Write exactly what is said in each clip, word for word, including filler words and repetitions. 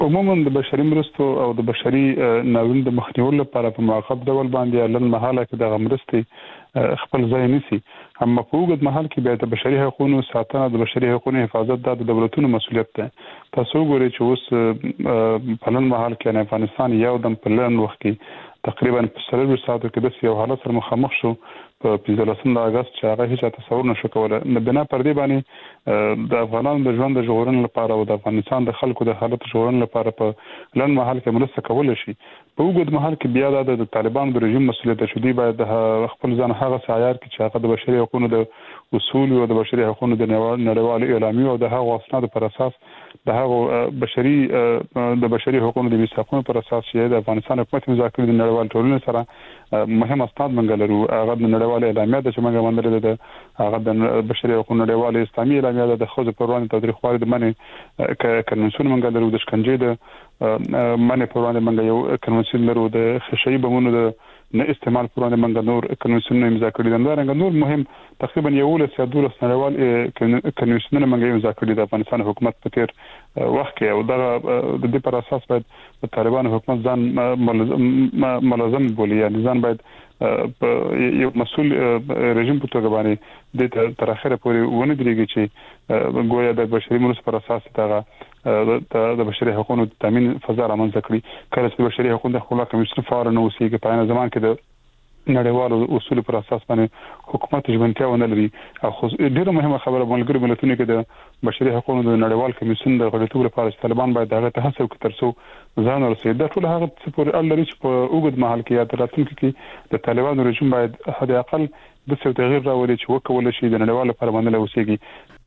عموما د بشري مرستو او د بشري ناورین د مخنیوي لپاره په موقت ډول باندې لن مهاله کې د مرستې خپل ځای نیسي، اما په اوږد مهال کې بیا د بشري حقوقو ساتنه د بشري حقوقو حفاظت د دولتونو مسؤلیت ده. تاسو ګورئ چې اوس په لن مهال کې افغانستان یو دم په لن وخت کې تقریبا په سلور ساعتو کې د یو حالت سره مخامخ شو په پنځلسم د اگست چې هغه هیڅ تصور نشو کولای. نه بنا پر دې باندې د افغانانو د ژوند د ژغورنې لپاره او د افغانستان د خلکو د حالت ژغورنې لپاره په لن مهال کې مرسته کول شي. په اوږد مهال کې بیا د طالبان د رژیم مسؤلیت شدي باید خپل ځان هغه سعیار کې چې هغه د بشري حقوقو د اصول او د بشري حقوقو د نړیوال اعلامیه او د هغو اسنادو پر اساس د هغو بشري د بشري حقوقو د میثاقونو پر اساس چې د افغانستان حکومت مذاکرې د نړیوال ټولنې سره مهم اسناد منګلرو. هغه د نړیوال اعلامیه د چې موږ باندې د هغه د بشري حقوقو نړیوال اسلامي اعلامیه د خوځ پر وړاندې تاریخواري د منې ک کنونسیون منګلرو د شکنجې د منې پر وړاندې منګ یو کنونسیون لرو د خشعي بمونو د نه استعمال پر وړاندې منګ نور کنونسیون امضا کړي دي. دا نور مهم تقریبا یو له سیادول نړیوال کنونسیون منګ امضا کړي د افغانستان حکومت په تیر وخت کې او دا د دې پر اساس باید د طالبان حکومت ځان ملزم بولي، یعنی ځان باید یو مسؤل رژیم په توګه باندې د تر اخره پورې ونه درېږي چې ګویا د بشري مرستو پر اساس دغه د بشري حقوقو تامین فضا رامنځته کړي. کله چې بشري حقوقو د خپل کمیشن فعال نه اوسېږي په عین زمان کې د نړیوالو اصول پر اساس باندې حکومت ژمنتیا ونه لري. او ډیره مهمه خبره ملګری ملتونو کې د بشري حقوقو د نړیوال کمیشن د غړیتوب لپاره طالبان باید هغه ته هڅه وکړي ترڅو ځان ورسېږي. دا ټول هغه څه پورې اړه لري چې په اوږد مهال کې یا تر راتلونکي کې د طالبانو رژیم باید حد اقل د څه تغییر راوړي چې وکول شي د نړیوال لپاره باندې اوسېږي.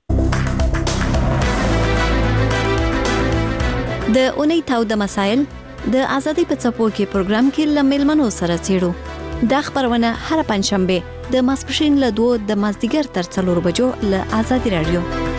د اونۍ تاو د مسائل د ازادي په څپو کې پروګرام کې لمل منو سره چیرو د خبرونه هر پنځشنبه د ماسپښین له دوه د مازدیګر تر څلور بجو له ازادي رادیو.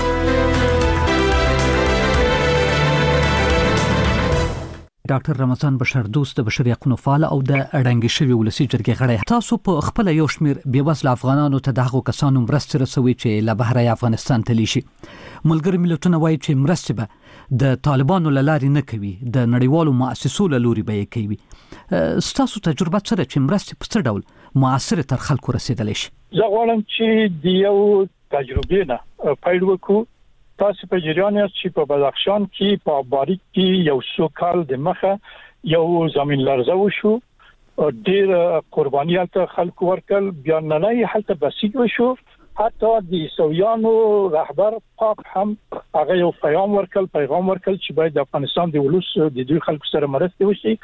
ډاکټر رمضان بشر دوست د بشري حقوقو فعال او د اړنګ شوی ولسی جرګې غړی، تاسو په خپل یو شمیر بیوزله افغانانو ته دغه کسانو مرستې رسوي چې له بهر افغانستان ته لیشي. ملګری ملتونه وایي چې مرستې به د طالبانو لاري نه کوي، د نړیوالو مؤسسو لوري به کوي. ستاسو تجربه سره چې مرستې په څه ډول موثر تر خلکو رسیدلی شي؟ زه غواړم چې د یو تجربې نه پیل وکړو. تاسو په جریان یاست چې په بدخشان کې په باریک کې یو څو کال د مخه یو زمين لرزه وشو، ډېر قرباني ته خلکو ورکل، بیا نه هلته بسیج وشو. حتی د سویانو رهبر پاپ هم هغه یو پیغام ورکل پیغام ورکل چې باید د افغانستان د ولوس د دوی خلکو سره مرسته وشي.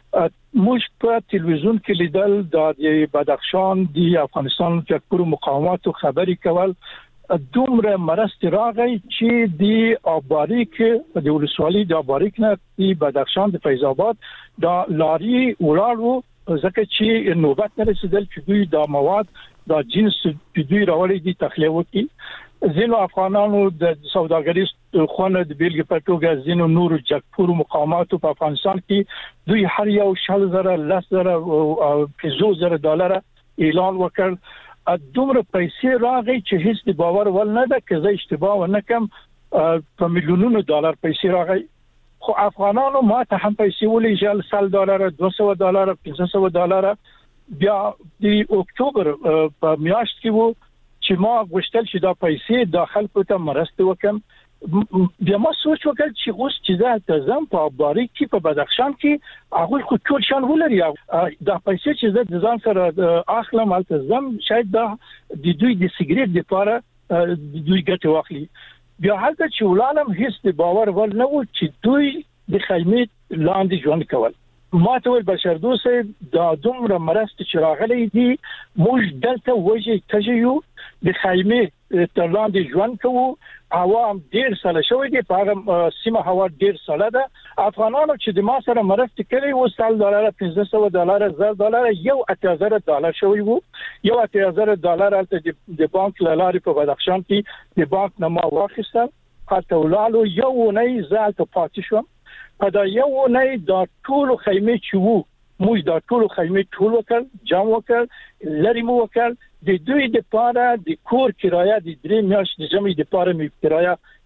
موږ په تلویزیون کې لیدل د بدخشان د افغانستان فکر مقاومت خبري کول، دومره مرسته راغی چې د آباریک د ولسوالۍ د آباریک نه د بدخشان د فیض آباد د لاري ولاړو، ځکه چې نوبت نه رسیدل چې دوی د مواد د جنس د دوی راوړي دي تخلیه وکړي. ځینو افغانانو د سوداګریز خونه د بیلګې په توګه ځینو نور جګپور مقاماتو په افغانستان کې دوی هر یو شل زره لس زره او پنځوس زره ډالر اعلان وکړ. دومره پیسې راغی چې هیڅ د باور ول نه ده که زه اشتباه ونه کم په میلیونونو ډالر پیسې راغی. خو افغانانو ما ته هم پیسې ولېږل، سل ډالر، دوه سوه ډالر، پنځه سوه ډالر. بیا د اکتوبر په میاشت کې وو چې ما غوښتل چې دا پیسې د خلکو ته مرسته وکم. بیا ما سوچ وکړ چې اوس چې زه تزم په باریک کې په بدخشان کې هغه خو ټول شان ولري، دا پیسې چې زه د ځان سره اخلم التزم شاید دا د دوی د سیګریټ لپاره د دوی ګټه واخلي. بیا هلته چې ولالم هیڅ د باور ول نه و چې دوی د خیمې لاندې ژوند کول. ما ته ول بشر دوست دا دومره مرسته چې راغلي دي موږ دلته وځي تجيو د خیمې تر لاندې ژوند کوو. هوا هم ډیر ساله شوې دي، په هغه سیمه هوا ډیر ساله ده. افغانانو چې د ما سره مرسته کړې و سل ډالر، پنځه سوه ډالر، زر ډالر، یو اتیا زره ډالر شوی وو. یو اتیا زره ډالر البته د بانک لاري په بدخشان کې د بانک نه ما واخیستل. حتی ولالو یو نه زال ته پاتې شوم. په دا یو نه دا ټول خیمه چې وو موږ دا ټول خیمه ټول وکړ، جام وکړ، لري مو وکړ. د دوی د پاره د کور کرایه د درې میاشتې د جمعې د پاره می کرایه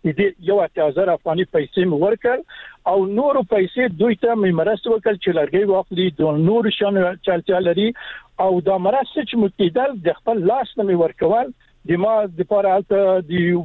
دې یو اتیا افغاني پیسې مو ورکړ او نور پیسې دوی ته مې مرسته وکړ چې لرګي واخلي د نور شان چلچا لري او دا مرسته چې متیدل د خپل لاس نه مې ورکول د ما د پاره البته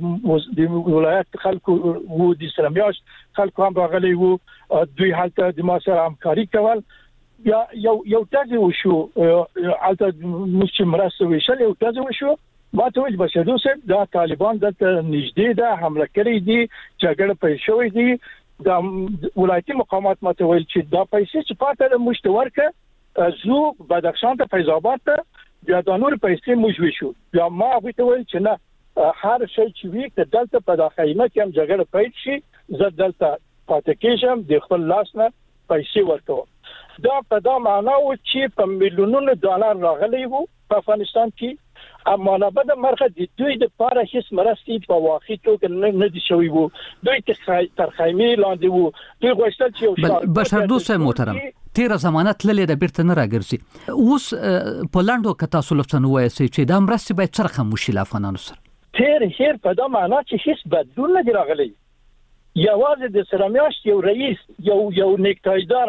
د ولایت خلکو وو د سلمیاش خلکو هم راغلي وو دوی هلته د ما سره همکاري کول یا یو یو تاسو وشو البته مش مرسته وشل یو تاسو وشو ما ته ویل بشدو سه دا طالبان د نږدې ده حمله کړې دي جګړه پیښ شوې دي د ولایتي مقامات ما ته ویل چې دا پیسې چې پاتې مشتورکه زو بدخشان ته فیض آباد ته بیا د نور پیسې موږ وشو بیا ما غوښته ویل چې نه هر شي چې وی ک دلته په داخليمه کې هم جګړه پیښ شي زه دلته پاتې کېږم د خپل لاس نه پیسې ورکوم دا په دا معنا و چې په میلیونونو ډالر راغلي وو په افغانستان کې اما نه بده مرخه د دوی د پاره هیڅ مرستې په واقع توګه نه دي شوی وو دوی تر خیمه لاندې وو دوی غوښتل چې بشر دوست محترم تیر ضمانت للی د بیرته نه راګرځي اوس په لاندو کتا سولفتن وایي چې د مرستې باید څرخه مشکل افغانانو سره تیر هیر په دا معنا چې هیڅ بدلون نه دی راغلی یوازې د سرامیاش یو رئیس یو یو نیکټایدار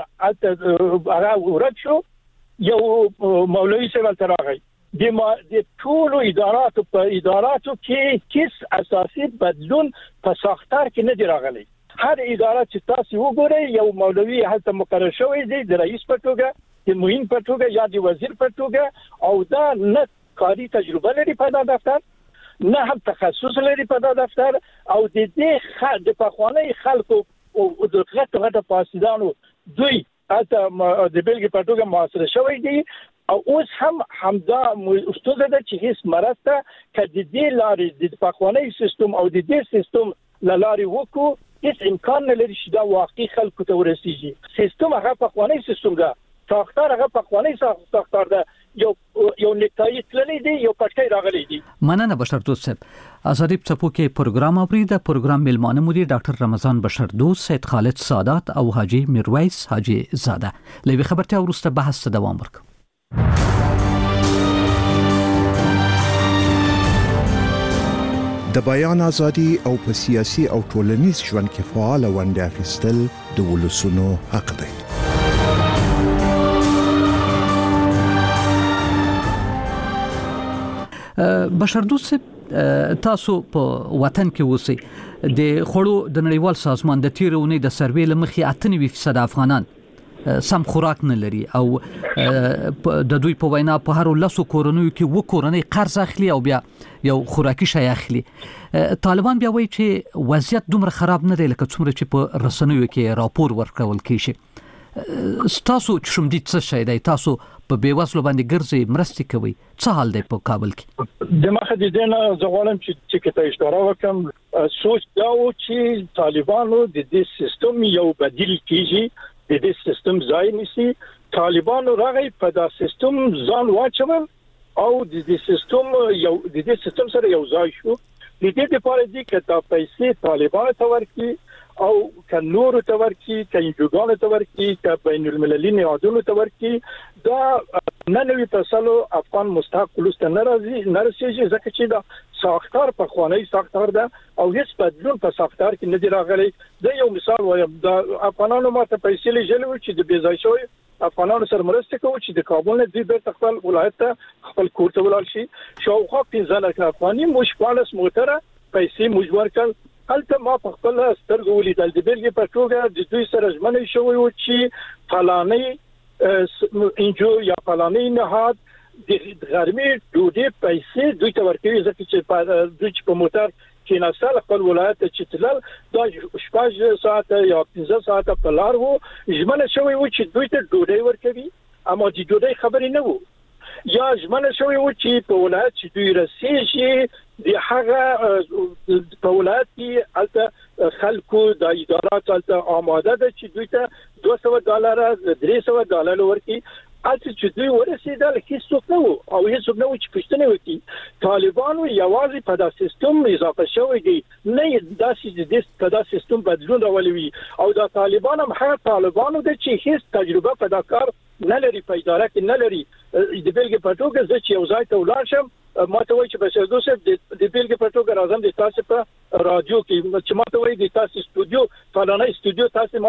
هغه ورک شو یو مولوی سیول تراغی د ما د ټولو اداراتو په اداراتو کې هیڅ اساسي بدلون په ساختار کې نه دی راغلی هر اداره چې تاسو وګورئ یو مولوی هلته مقرر شوی دی د رئیس په توګه د معین په توګه یا د وزیر په توګه او دا نه کاری تجربه لري په دا دفتر نه هم تخصص لري په دا دفتر او د دې خ د پخوانی خلکو او د غټ غټ پاسدانو دوی هلته د بلګي په توګه محاصره شوی دی او اوس هم همدا استاد د چې هیڅ مرسته کدي دی لاري د پخوانی سیستم او د دې سیستم لاري وکړو هیڅ امکان نه لري چې دا واقعي خلکو ته ورسیږي سیستم هغه په خوانی سیستم ده ساختار هغه په خوانی ساختار ده یو یو نکای تللی دی یو پټکای راغلی دی مننه بشر دوست صاحب ازادي په کې پروګرام اوري د پروګرام میلمانه مو دي ډاکټر رمضان بشر دوست سید خالد سادات او حاجی میرویس حاجی زاده لوي خبرته ورسته بحث دوام ورک د بیان ازادي او په سیاسي او ټولنیز ژوند کې فعال ونډه اخیستل د ولسونو حق دی. بشر دوست تاسو په وطن کې اوسئ د خړو د نړیوال سازمان د تیرونې د سروې لمخې اته نوي فیصد افغانان سم خوراک نه لري او د دوی په وینا په هر لاسو کورونو کې و کورنۍ قرض اخلي او بیا یو خوراکي شی اخلي طالبان بیا وایي چې وضعیت دومره خراب نه دی لکه څومره چې په رسنیو کې راپور ورکول کیږي تاسو چې شوم دي څه شي دی تاسو په بیوسلو باندې ګرځي مرستې کوي څه حال دی په کابل کې د مخه د دې نه زغوالم چې چې کته اشاره وکم سوچ دا و چې طالبانو د دې سیستم یو بدیل کیږي د دې سیستم ځای نسی طالبانو راغی په دا سیستم ځان واچول او د دې سیستم یو د دې سیستم سره یو ځای شو د دې لپاره دي چې دا پیسې طالبانو ته ورکړي او ک نور ته ورکړي ک انجوګانو ته ورکړي ک بین المللي نهادونو ته ورکړي دا نه نوي تاسو افغان مستحق ولست ناراضي نارسيږي ځکه چې دا ساختار په خوانی ساختار ده او هیڅ بدلون په ساختار کې نه دی راغلی دا یو مثال وایم دا افغانانو ماته پیسې لږه چې د بیځای شوی افغانانو سره مرسته کوي چې د کابل نه د بیرته خپل ولایت ته خپل کور ته ولاړ شي شاوخوا پنځه لک افغاني مشپالس موټره پیسې مجبور کړ هلته ما په خپل سترګو ولیدل د بیلګې په توګه د دوی سره ژمنې شوی و چې فلاني انجو یا فلاني نهاد د غرمې ډوډۍ پیسې دوی ته ورکوي ځکه چې دوی په موټر کې نسل خپل ولایت چې تلل دا شپږ ساعته یا پنځه ساعته په لار وو ژمنه شوی و چې دوی ته ډوډۍ ورکوي اما د ډوډۍ خبرې نه وو یا ژمنه شوی و چې په ولایت چې دوی رسیږي د هغه په ولایت کې البته خلکو د ادارات البته آماده ده چې دوی ته دوه سوه ډالر درې سوه ډالر ورکړي البته چې دوی ورسېدل هیڅوک نه وو او هیڅوک نه وو چې پوښتنه وکړي طالبانو یوازې په دا سیستم اضافه شوی دی نه داسې د په دا سیستم بدلون راولوي او دا طالبان هم هغه طالبانو د چې هیڅ تجربه په دا کار نه لري په اداره کې نه لري د بلګې په توګه چې یو ځای ته ولاړ شم ماته وایي چې بشر دوست د بیلګې په توګه راځم د تاسو په رادیو کې چې ماته وایي د تاسو استودیو فلانه استودیو تاسو